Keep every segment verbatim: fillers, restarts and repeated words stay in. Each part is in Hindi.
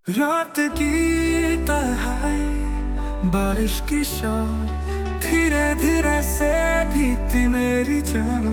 रात की तरह बारिश की शाम धीरे धीरे से भीगती मेरी जान।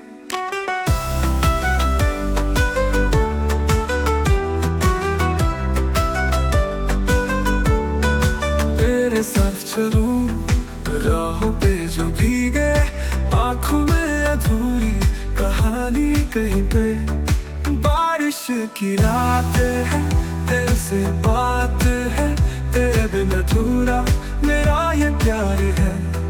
तेरे साथ चलूं राहों पे जो भीगे, आंखों में अधूरी कहानी कहीं पे। बारिश की रात है, तेरे से बात है, तेरे बिन अधूरा मेरा ये प्यार है।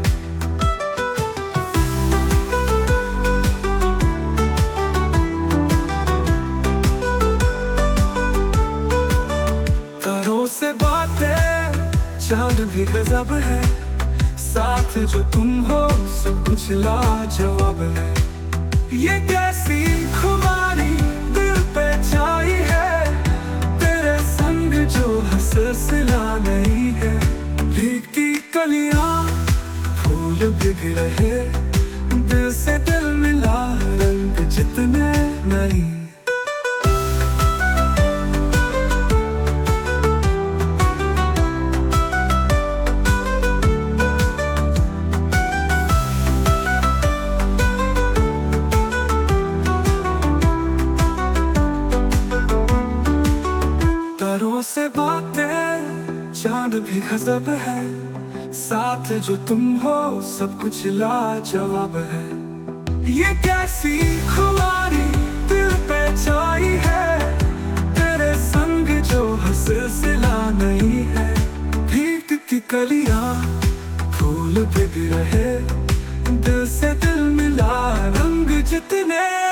तारों से बातें, चांद भी गजब है, साथ जो तुम हो सब कुछ लाजवाब है। ये कैसी खुमारी दिल पे छाई है, तेरे संग जो हंस सिला नहीं है। भीगती कलियां फूल बिक रहे, दिल से दिल मिला रंग जितने नहीं। तारों से बातें, चांद भी गजब है, साथ जो तुम हो सब कुछ लाजवाब है। ये कैसी खुमारी दिल पे छाई है, तेरे संग जो हंस सिला नहीं है। भीगती कलियां फूल बिक रहे, दिल से दिल मिला रंग जितने